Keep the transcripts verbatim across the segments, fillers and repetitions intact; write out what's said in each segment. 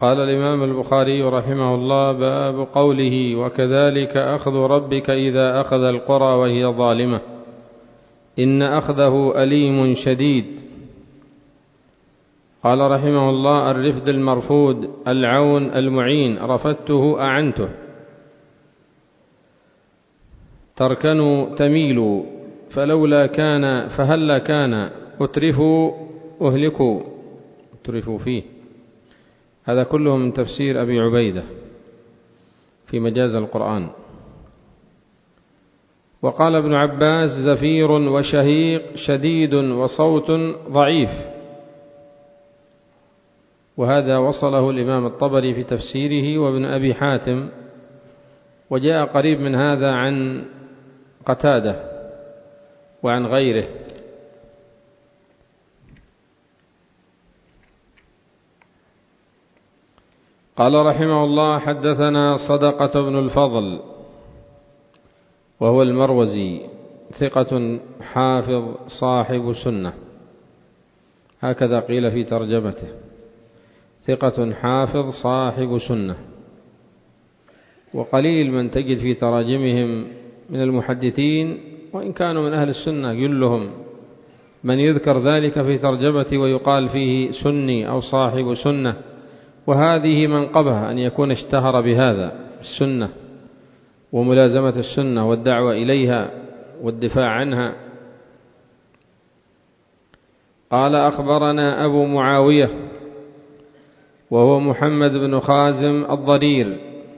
قال الإمام البخاري رحمه الله: باب قوله: وكذلك أخذ ربك إذا أخذ القرى وهي ظالمة إن أخذه أليم شديد. قال رحمه الله: الرفد المرفود العون المعين، رفدته أعنته. تركنوا تميلوا، فلولا كان فهلا كان، أترفوا أهلكوا أترفوا فيه. هذا كله من تفسير أبي عبيدة في مجاز القرآن. وقال ابن عباس: زفير وشهيق شديد وصوت ضعيف. وهذا وصله الإمام الطبري في تفسيره وابن أبي حاتم، وجاء قريب من هذا عن قتادة وعن غيره. قال رحمه الله: حدثنا صدقة بن الفضل وهو المروزي، ثقة حافظ صاحب سنة، هكذا قيل في ترجمته، ثقة حافظ صاحب سنة. وقليل من تجد في تراجمهم من المحدثين، وإن كانوا من أهل السنة جلهم من يذكر ذلك في ترجمته ويقال فيه سني أو صاحب سنة، وهذه منقبة أن يكون اشتهر بهذا السنة وملازمة السنة والدعوة إليها والدفاع عنها. قال: أخبرنا أبو معاوية وهو محمد بن خازم الضرير،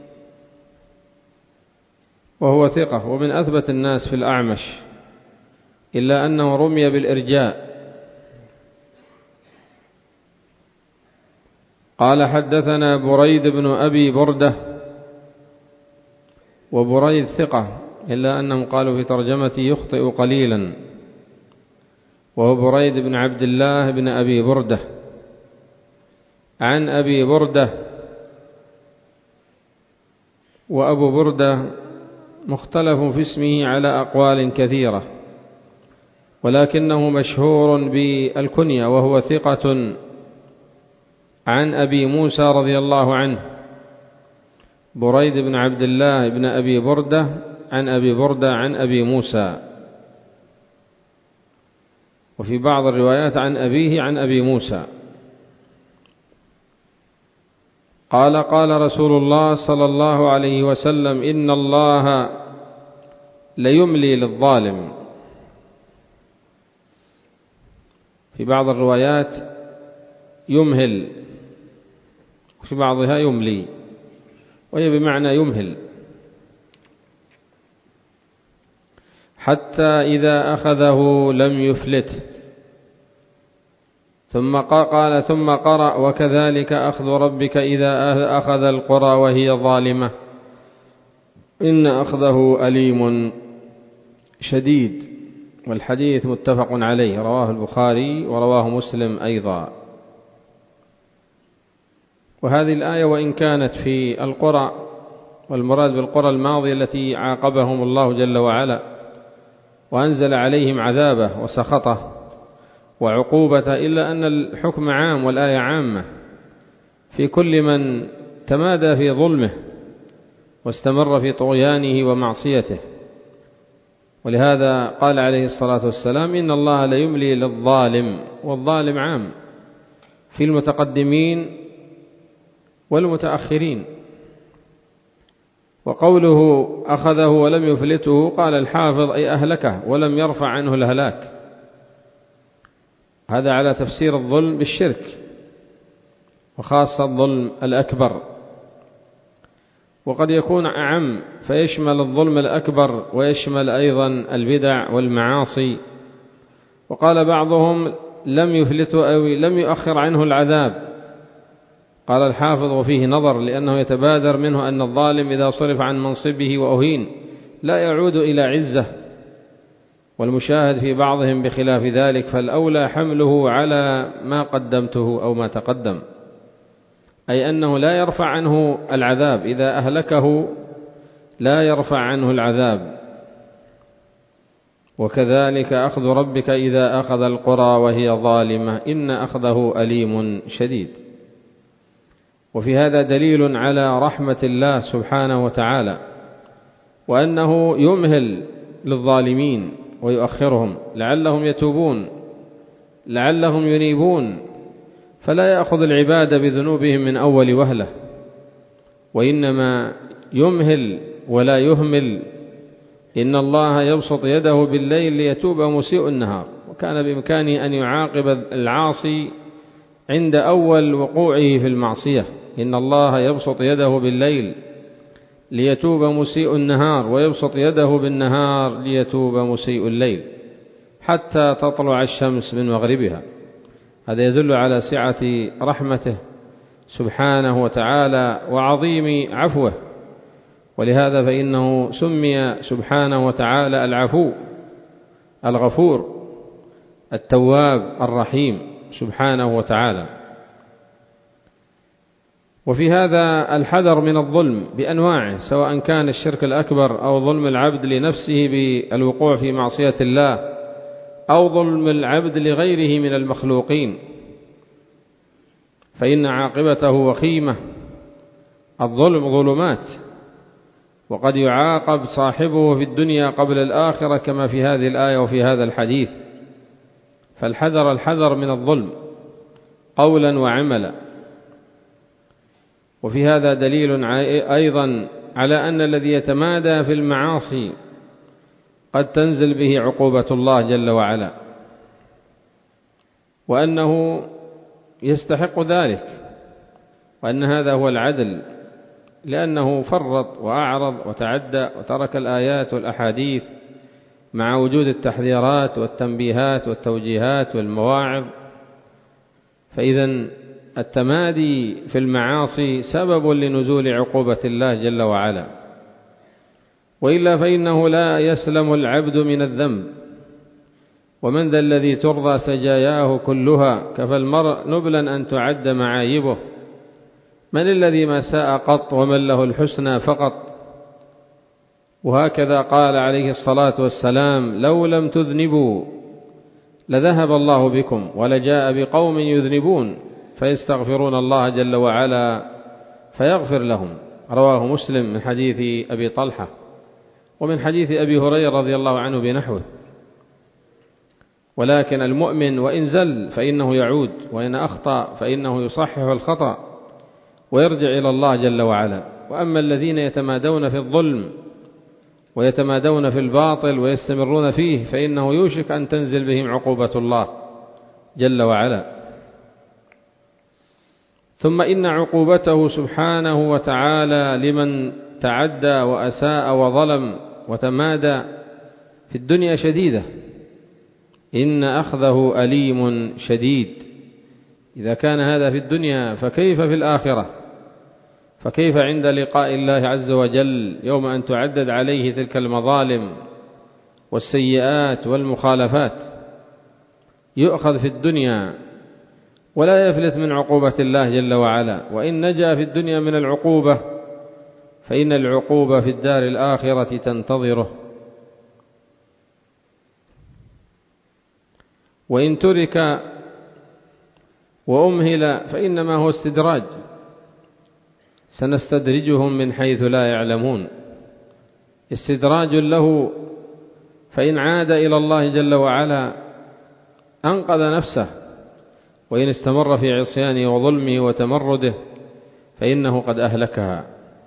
وهو ثقة ومن أثبت الناس في الأعمش، إلا أنه رمي بالإرجاء. قال: حدثنا بريد بن أبي بردة، وبريد ثقة إلا أنهم قالوا في ترجمته يخطئ قليلا، وهو بريد بن عبد الله بن أبي بردة عن أبي بردة. وأبو بردة مختلف في اسمه على أقوال كثيرة، ولكنه مشهور بالكنية، وهو ثقة عن أبي موسى رضي الله عنه، بريد بن عبد الله بن أبي بردة عن أبي بردة عن أبي موسى، وفي بعض الروايات عن أبيه عن أبي موسى. قال: قال رسول الله صلى الله عليه وسلم: إن الله ليملي للظالم. في بعض الروايات يمهل، وفي بعضها يملي، وهي بمعنى يمهل، حتى إذا أخذه لم يفلته. ثم قال ثم قرأ: وكذلك أخذ ربك إذا أخذ القرى وهي ظالمة إن أخذه أليم شديد. والحديث متفق عليه، رواه البخاري ورواه مسلم أيضا. وهذه الآية وإن كانت في القرى، والمراد بالقرى الماضية التي عاقبهم الله جل وعلا وأنزل عليهم عذابه وسخطه وعقوبته، إلا أن الحكم عام والآية عامة في كل من تمادى في ظلمه واستمر في طغيانه ومعصيته. ولهذا قال عليه الصلاة والسلام: إن الله ليملي للظالم. والظالم عام في المتقدمين والمتأخرين. وقوله أخذه ولم يفلته، قال الحافظ: أي أهلكه ولم يرفع عنه الهلاك. هذا على تفسير الظلم بالشرك، وخاصة الظلم الأكبر. وقد يكون أعم فيشمل الظلم الأكبر ويشمل أيضا البدع والمعاصي. وقال بعضهم: لم يفلته أو لم يؤخر عنه العذاب. قال الحافظ: وفيه نظر، لأنه يتبادر منه أن الظالم إذا صرف عن منصبه وأهين لا يعود إلى عزة، والمشاهد في بعضهم بخلاف ذلك، فالأولى حمله على ما قدمته أو ما تقدم، أي أنه لا يرفع عنه العذاب إذا أهلكه، لا يرفع عنه العذاب. وكذلك أخذ ربك إذا أخذ القرى وهي ظالمة إن أخذه أليم شديد. وفي هذا دليل على رحمة الله سبحانه وتعالى، وأنه يمهل للظالمين ويؤخرهم لعلهم يتوبون لعلهم ينيبون، فلا يأخذ العباد بذنوبهم من أول وهلة، وإنما يمهل ولا يهمل. إن الله يبسط يده بالليل ليتوب مسيء النهار، وكان بإمكانه أن يعاقب العاصي عند أول وقوعه في المعصية. إن الله يبسط يده بالليل ليتوب مسيء النهار، ويبسط يده بالنهار ليتوب مسيء الليل حتى تطلع الشمس من مغربها. هذا يدل على سعة رحمته سبحانه وتعالى وعظيم عفوه، ولهذا فإنه سمي سبحانه وتعالى العفو الغفور التواب الرحيم سبحانه وتعالى. وفي هذا الحذر من الظلم بأنواعه، سواء كان الشرك الأكبر أو ظلم العبد لنفسه بالوقوع في معصية الله، أو ظلم العبد لغيره من المخلوقين، فإن عاقبته وخيمة. الظلم ظلمات، وقد يعاقب صاحبه في الدنيا قبل الآخرة كما في هذه الآية وفي هذا الحديث. فالحذر الحذر من الظلم قولا وعملا. وفي هذا دليل أيضا على أن الذي يتمادى في المعاصي قد تنزل به عقوبة الله جل وعلا، وأنه يستحق ذلك، وأن هذا هو العدل، لأنه فرط وأعرض وتعدى وترك الآيات والأحاديث مع وجود التحذيرات والتنبيهات والتوجيهات والمواعظ. فإذا التمادي في المعاصي سبب لنزول عقوبة الله جل وعلا، وإلا فإنه لا يسلم العبد من الذنب. ومن ذا الذي ترضى سجاياه كلها، كفى المرء نبلا أن تعد معايبه. من الذي ما ساء قط ومن له الحسنى فقط. وهكذا قال عليه الصلاة والسلام: لو لم تذنبوا لذهب الله بكم ولجاء بقوم يذنبون فيستغفرون الله جل وعلا فيغفر لهم. رواه مسلم من حديث أبي طلحة، ومن حديث أبي هريرة رضي الله عنه بنحوه. ولكن المؤمن وإن زل فإنه يعود، وإن أخطأ فإنه يصحح الخطأ ويرجع إلى الله جل وعلا. وأما الذين يتمادون في الظلم ويتمادون في الباطل ويستمرون فيه فإنه يوشك أن تنزل بهم عقوبة الله جل وعلا. ثم إن عقوبته سبحانه وتعالى لمن تعدى وأساء وظلم وتمادى في الدنيا شديدة، إن أخذه أليم شديد. إذا كان هذا في الدنيا فكيف في الآخرة؟ فكيف عند لقاء الله عز وجل يوم أن تعدد عليه تلك المظالم والسيئات والمخالفات؟ يؤخذ في الدنيا ولا يفلت من عقوبة الله جل وعلا. وإن نجا في الدنيا من العقوبة فإن العقوبة في الدار الآخرة تنتظره. وإن ترك وأمهل فإنما هو استدراج، سنستدرجهم من حيث لا يعلمون. استدراج له، فإن عاد إلى الله جل وعلا أنقذ نفسه، وإن استمر في عصيانه وظلمه وتمرده فإنه قد أهلكها.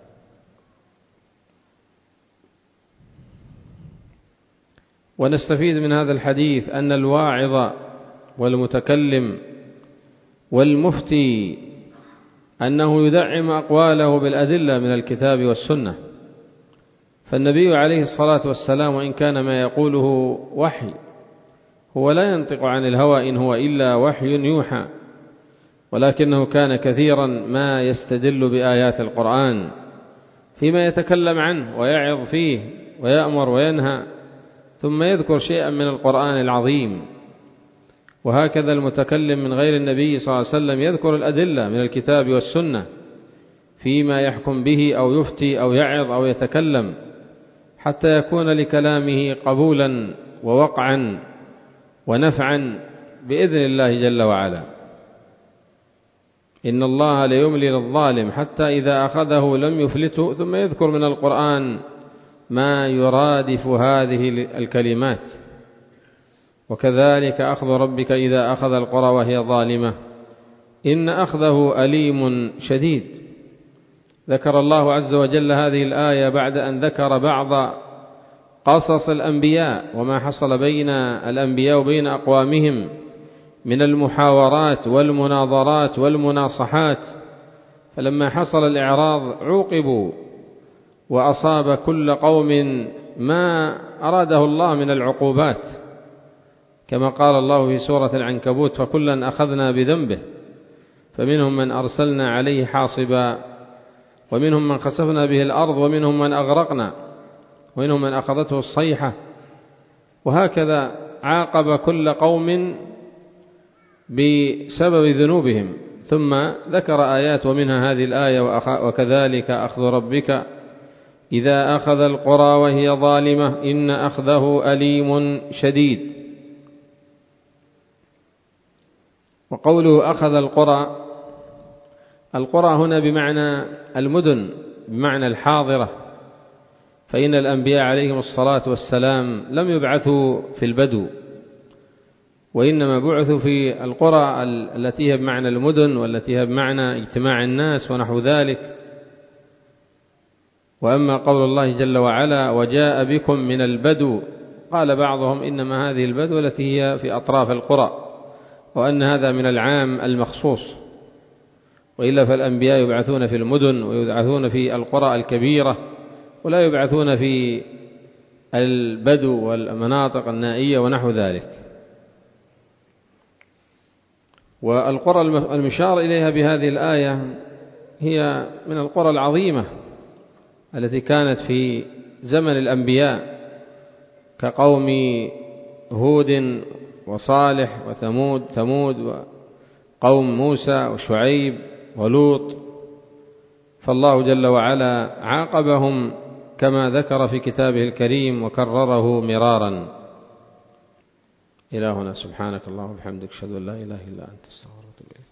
ونستفيد من هذا الحديث أن الواعظ والمتكلم والمفتي أنه يدعم أقواله بالأدلة من الكتاب والسنة. فالنبي عليه الصلاة والسلام وإن كان ما يقوله وحي، هو لا ينطق عن الهوى إن هو إلا وحي يوحى، ولكنه كان كثيرا ما يستدل بآيات القرآن فيما يتكلم عنه ويعظ فيه ويأمر وينهى، ثم يذكر شيئا من القرآن العظيم. وهكذا المتكلم من غير النبي صلى الله عليه وسلم يذكر الأدلة من الكتاب والسنة فيما يحكم به أو يفتي أو يعظ أو يتكلم، حتى يكون لكلامه قبولا ووقعا ونفعا بإذن الله جل وعلا. إن الله ليملي للظالم حتى إذا أخذه لم يفلته، ثم يذكر من القرآن ما يرادف هذه الكلمات. وكذلك أخذ ربك إذا أخذ القرى وهي ظالمة إن أخذه أليم شديد. ذكر الله عز وجل هذه الآية بعد أن ذكر بعض قصص الأنبياء وما حصل بين الأنبياء وبين أقوامهم من المحاورات والمناظرات والمناصحات، فلما حصل الإعراض عوقبوا وأصاب كل قوم ما أراده الله من العقوبات، كما قال الله في سورة العنكبوت: فكلا أخذنا بذنبه فمنهم من أرسلنا عليه حاصبا ومنهم من خسفنا به الأرض ومنهم من أغرقنا ومنهم من أخذته الصيحة. وهكذا عاقب كل قوم بسبب ذنوبهم. ثم ذكر آيات ومنها هذه الآية: وكذلك أخذ ربك إذا أخذ القرى وهي ظالمة إن أخذه أليم شديد. وقوله أخذ القرى، القرى هنا بمعنى المدن، بمعنى الحاضرة، فإن الأنبياء عليهم الصلاة والسلام لم يبعثوا في البدو، وإنما بعثوا في القرى التي هي بمعنى المدن والتي هي بمعنى اجتماع الناس ونحو ذلك. وأما قول الله جل وعلا: وجاء بكم من البدو، قال بعضهم إنما هذه البدو التي هي في أطراف القرى، وأن هذا من العام المخصوص، وإلا فالأنبياء يبعثون في المدن ويبعثون في القرى الكبيرة، ولا يبعثون في البدو والمناطق النائية ونحو ذلك. والقرى المشار إليها بهذه الآية هي من القرى العظيمة التي كانت في زمن الأنبياء كقوم هود وصالح وثمود ثمود وقوم موسى وشعيب ولوط، فالله جل وعلا عاقبهم كما ذكر في كتابه الكريم وكرره مرارا. إلى هنا، سبحانك اللهم وبحمدك، أشهد أن لا إله إلا أنت، أستغفرك وأتوب إليك.